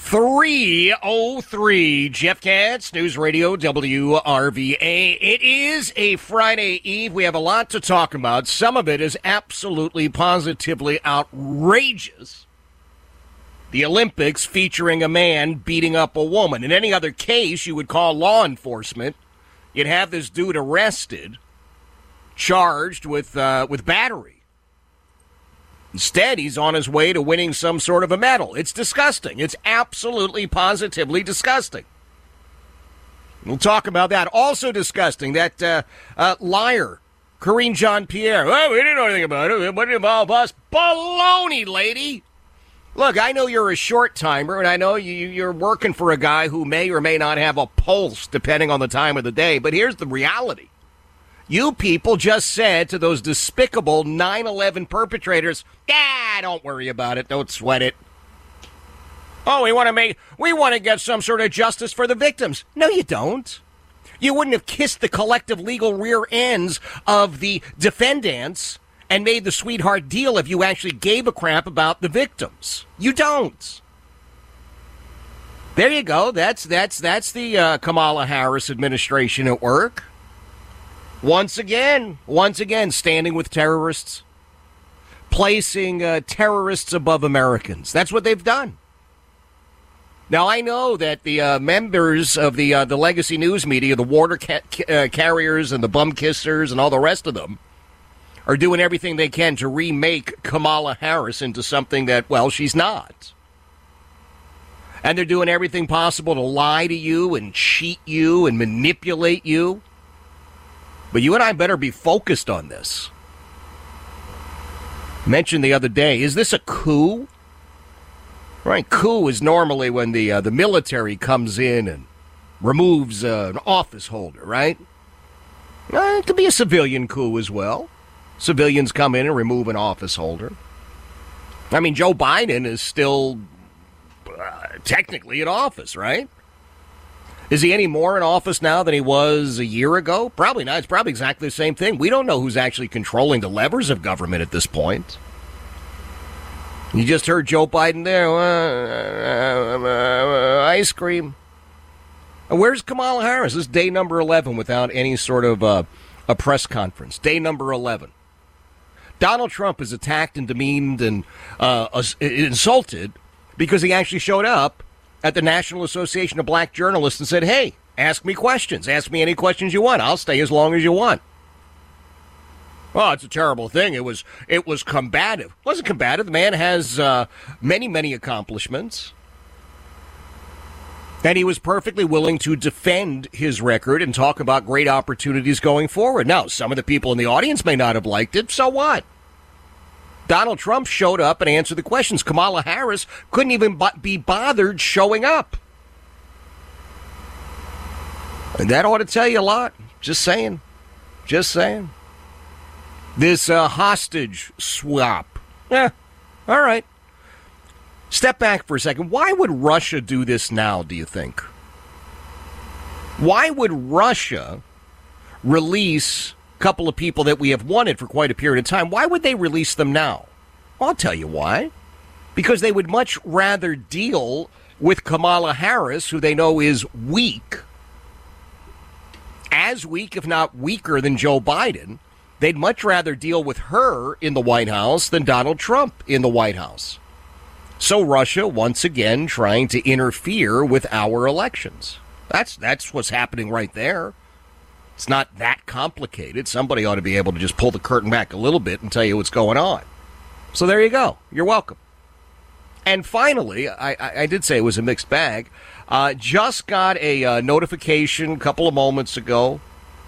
3:03, Jeff Katz, News Radio WRVA. It is a Friday Eve. We have a lot to talk about. Some of it is absolutely, positively outrageous. The Olympics featuring a man beating up a woman. In any other case, you would call law enforcement. You'd have this dude arrested, charged with battery. Instead, he's on his way to winning some sort of a medal. It's disgusting. It's absolutely, positively disgusting. We'll talk about that. Also disgusting, that liar, Karine Jean-Pierre. Oh, we didn't know anything about it. It wouldn't involve us. Baloney, lady. Look, I know you're a short-timer, and I know you're working for a guy who may or may not have a pulse, depending on the time of the day. But here's the reality. You people just said to those despicable 9/11 perpetrators, don't worry about it. Don't sweat it. Oh, we want to get some sort of justice for the victims. No, you don't. You wouldn't have kissed the collective legal rear ends of the defendants and made the sweetheart deal if you actually gave a crap about the victims. You don't. There you go. That's the Kamala Harris administration at work. Once again, standing with terrorists, placing terrorists above Americans. That's what they've done. Now, I know that the members of the legacy news media, the water carriers and the bum kissers and all the rest of them, are doing everything they can to remake Kamala Harris into something that, well, she's not. And they're doing everything possible to lie to you and cheat you and manipulate you. But you and I better be focused on this. Mentioned the other day, is this a coup? Right, coup is normally when the military comes in and removes an office holder, right? It could be a civilian coup as well. Civilians come in and remove an office holder. I mean, Joe Biden is still technically in office, right? Is he any more in office now than he was a year ago? Probably not. It's probably exactly the same thing. We don't know who's actually controlling the levers of government at this point. You just heard Joe Biden there. Ice cream. Where's Kamala Harris? This is day number 11 without any sort of a press conference. Day number 11. Donald Trump is attacked and demeaned and insulted because he actually showed up at the National Association of Black Journalists and said, hey, ask me questions. Ask me any questions you want. I'll stay as long as you want. Well, it's a terrible thing. It was combative. It wasn't combative. The man has many accomplishments. And he was perfectly willing to defend his record and talk about great opportunities going forward. Now, some of the people in the audience may not have liked it. So what? Donald Trump showed up and answered the questions. Kamala Harris couldn't even be bothered showing up. And that ought to tell you a lot. Just saying. Just saying. This hostage swap. All right. Step back for a second. Why would Russia do this now, do you think? Why would Russia release a couple of people that we have wanted for quite a period of time? Why would they release them now? I'll tell you why. Because they would much rather deal with Kamala Harris, who they know is weak, as weak, if not weaker, than Joe Biden. They'd much rather deal with her in the White House than Donald Trump in the White House. So Russia, once again, trying to interfere with our elections. That's what's happening right there. It's not that complicated. Somebody ought to be able to just pull the curtain back a little bit and tell you what's going on. So there you go. You're welcome. And finally, I did say it was a mixed bag. Just got a notification a couple of moments ago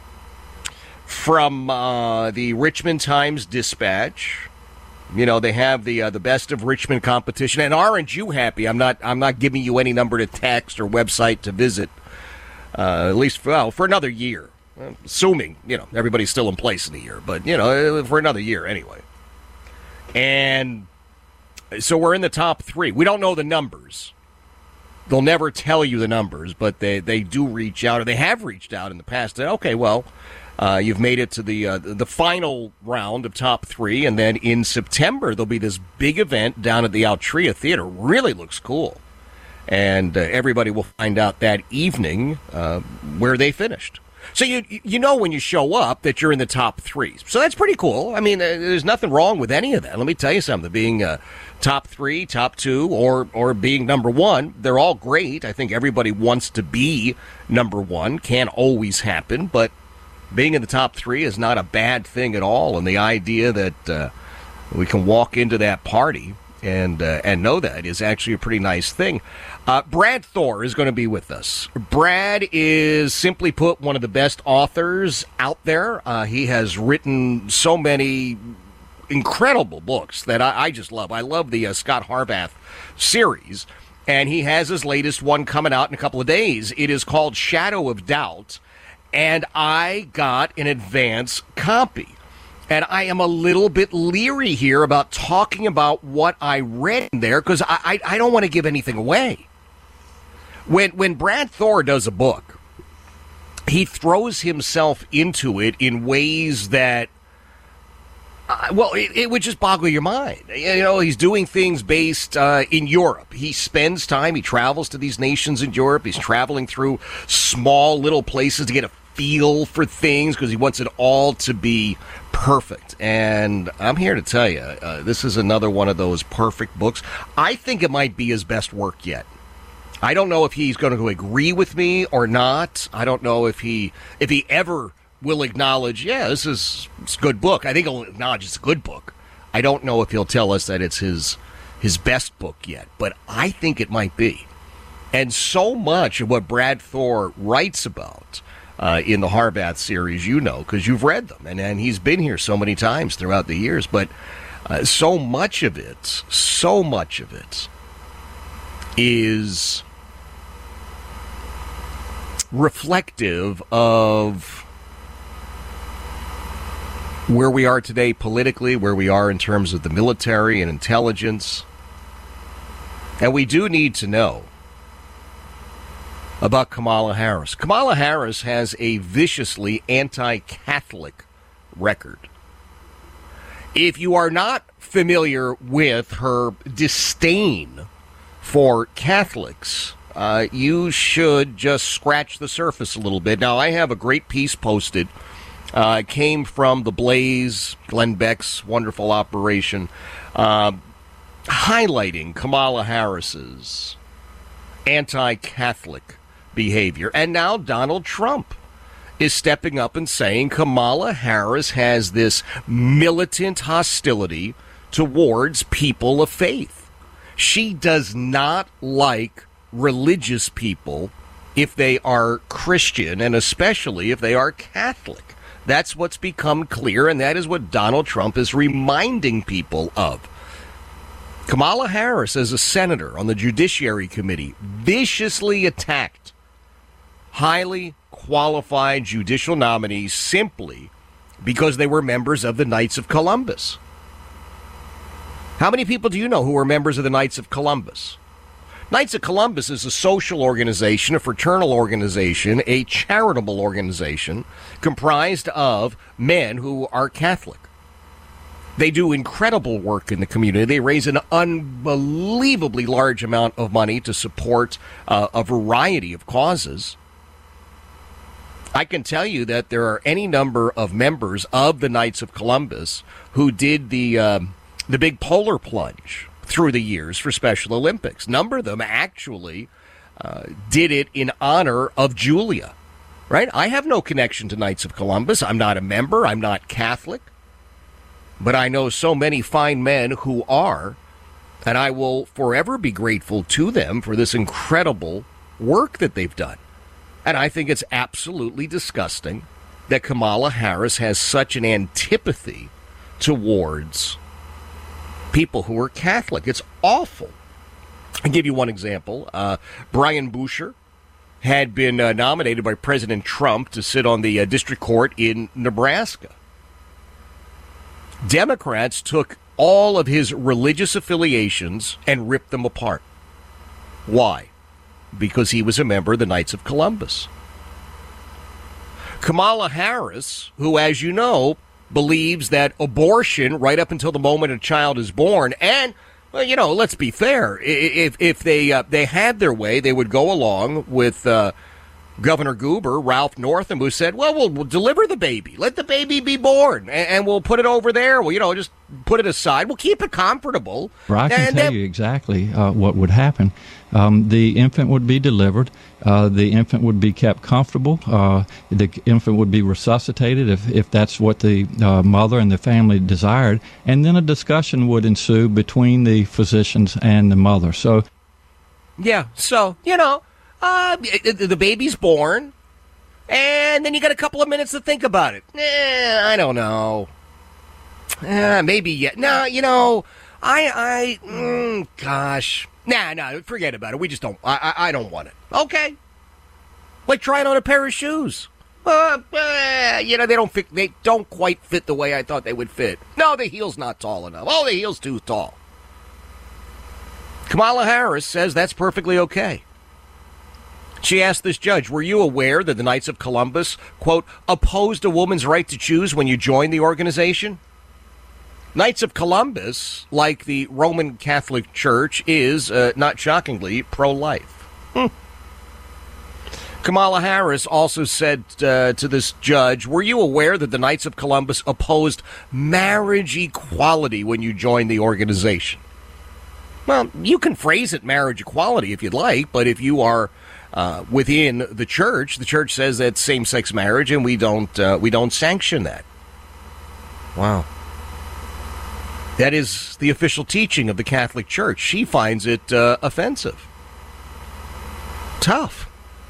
from the Richmond Times-Dispatch. You know, they have the Best of Richmond competition. And aren't you happy? I'm not giving you any number to text or website to visit, at least for another year. Assuming, everybody's still in place in a year. But, for another year anyway. And so we're in the top 3. We don't know the numbers. They'll never tell you the numbers, but they do reach out, or they have reached out in the past. Okay, well, you've made it to the final round of top 3, and then in September there'll be this big event down at the Altria Theater. Really looks cool. And everybody will find out that evening where they finished. So you know when you show up that you're in the top three. So that's pretty cool. I mean, there's nothing wrong with any of that. Let me tell you something. Being top three, top two, or being number one, they're all great. I think everybody wants to be number one. Can't always happen, but being in the top three is not a bad thing at all. And the idea that we can walk into that party and know that is actually a pretty nice thing. Brad Thor is going to be with us. Brad is, simply put, one of the best authors out there. He has written so many incredible books that I just love. I love the Scott Harvath series, and he has his latest one coming out in a couple of days. It is called Shadow of Doubt, and I got an advance copy. And I am a little bit leery here about talking about what I read in there because I don't want to give anything away. When Brad Thor does a book, he throws himself into it in ways that, it would just boggle your mind. You know, he's doing things based in Europe. He spends time, he travels to these nations in Europe. He's traveling through small little places to get a feel for things because he wants it all to be perfect. And I'm here to tell you, this is another one of those perfect books. I think it might be his best work yet. I don't know if he's going to agree with me or not. I don't know if he ever will acknowledge, it's a good book. I think he'll acknowledge it's a good book. I don't know if he'll tell us that it's his best book yet, but I think it might be. And so much of what Brad Thor writes about in the Harvath series, you know, because you've read them, and he's been here so many times throughout the years, but so much of it is reflective of where we are today politically, where we are in terms of the military and intelligence. And we do need to know about Kamala Harris. Kamala Harris has a viciously anti-Catholic record. If you are not familiar with her disdain for Catholics, you should just scratch the surface a little bit. Now, I have a great piece posted. It came from The Blaze, Glenn Beck's wonderful operation, highlighting Kamala Harris's anti-Catholic behavior. And now Donald Trump is stepping up and saying Kamala Harris has this militant hostility towards people of faith. She does not like religious people if they are Christian, and especially if they are Catholic. That's what's become clear, and that is what Donald Trump is reminding people of. Kamala Harris, as a senator on the Judiciary Committee, viciously attacked highly qualified judicial nominees simply because they were members of the Knights of Columbus. How many people do you know who are members of the Knights of Columbus? Knights of Columbus is a social organization, a fraternal organization, a charitable organization comprised of men who are Catholic. They do incredible work in the community. They raise an unbelievably large amount of money to support a variety of causes. I can tell you that there are any number of members of the Knights of Columbus who did the big polar plunge through the years for Special Olympics. A number of them actually did it in honor of Julia, right? I have no connection to Knights of Columbus. I'm not a member. I'm not Catholic. But I know so many fine men who are, and I will forever be grateful to them for this incredible work that they've done. And I think it's absolutely disgusting that Kamala Harris has such an antipathy towards people who are Catholic. It's awful. I'll give you one example. Brian Boucher had been nominated by President Trump to sit on the district court in Nebraska. Democrats took all of his religious affiliations and ripped them apart. Why? Because he was a member of the Knights of Columbus. Kamala Harris, who, as you know, believes that abortion right up until the moment a child is born, and Well, let's be fair. If they had their way, they would go along with Governor Goober, Ralph Northam, who said, well, we'll deliver the baby. Let the baby be born, and we'll put it over there. Well, just put it aside. We'll keep it comfortable. Well, I can tell you exactly what would happen. The infant would be delivered. The infant would be kept comfortable. The infant would be resuscitated if that's what the mother and the family desired. And then a discussion would ensue between the physicians and the mother. So, the baby's born, and then you got a couple of minutes to think about it. I don't know. Maybe yet. No, gosh. Nah, forget about it. We just don't, I don't want it. Okay. Like trying on a pair of shoes. They don't quite fit the way I thought they would fit. No, the heel's not tall enough. Oh, the heel's too tall. Kamala Harris says that's perfectly okay. She asked this judge, were you aware that the Knights of Columbus, quote, opposed a woman's right to choose when you join the organization? Knights of Columbus, like the Roman Catholic Church, is, not shockingly, pro-life. Kamala Harris also said to this judge, were you aware that the Knights of Columbus opposed marriage equality when you joined the organization? Well, you can phrase it marriage equality if you'd like, but if you are within the church says that's same-sex marriage, and we don't sanction that. Wow. That is the official teaching of the Catholic Church. She finds it offensive. Tough.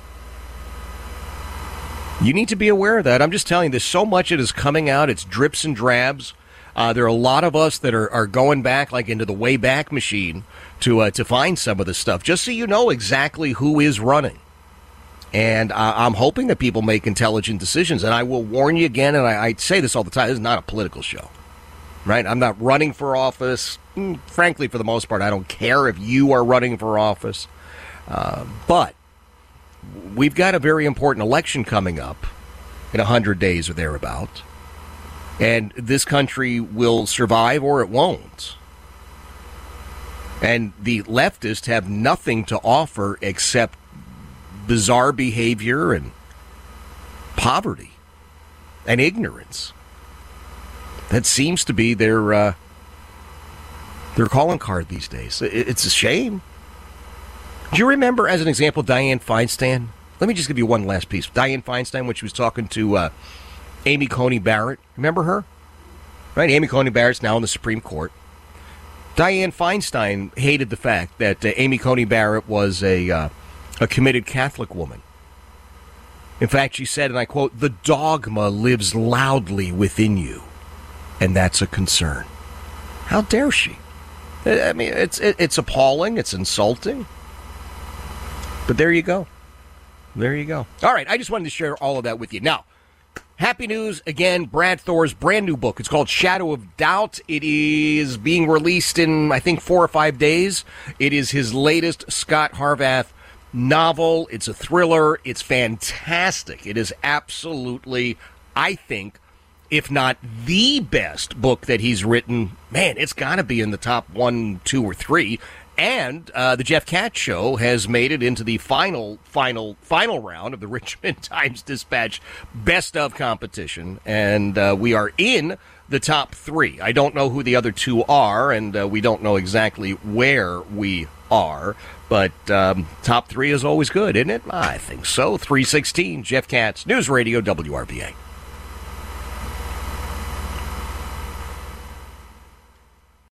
You need to be aware of that. I'm just telling you, there's so much that is coming out. It's drips and drabs. There are a lot of us that are going back, like into the Wayback Machine, to find some of this stuff, just so you know exactly who is running. And I'm hoping that people make intelligent decisions. And I will warn you again, and I say this all the time, this is not a political show. Right? I'm not running for office. Frankly, for the most part, I don't care if you are running for office. But we've got a very important election coming up in 100 days or thereabout. And this country will survive or it won't. And the leftists have nothing to offer except bizarre behavior and poverty and ignorance. That seems to be their calling card these days. It's a shame. Do you remember, as an example, Dianne Feinstein? Let me just give you one last piece. Dianne Feinstein, when she was talking to Amy Coney Barrett. Remember her? Right? Amy Coney Barrett's now in the Supreme Court. Dianne Feinstein hated the fact that Amy Coney Barrett was a committed Catholic woman. In fact, she said, and I quote, "The dogma lives loudly within you, and that's a concern." How dare she? I mean, it's appalling. It's insulting. But there you go. There you go. All right, I just wanted to share all of that with you. Now, happy news, again, Brad Thor's brand new book. It's called Shadow of Doubt. It is being released in, I think, 4 or 5 days. It is his latest Scott Harvath novel. It's a thriller. It's fantastic. It is absolutely, I think, if not the best book that he's written. Man, it's got to be in the top 1, 2, or 3. And the Jeff Katz Show has made it into the final round of the Richmond Times-Dispatch Best of competition. And we are in the top 3. I don't know who the other 2 are, and we don't know exactly where we are. But top 3 is always good, isn't it? I think so. 3:16, Jeff Katz, News Radio WRVA.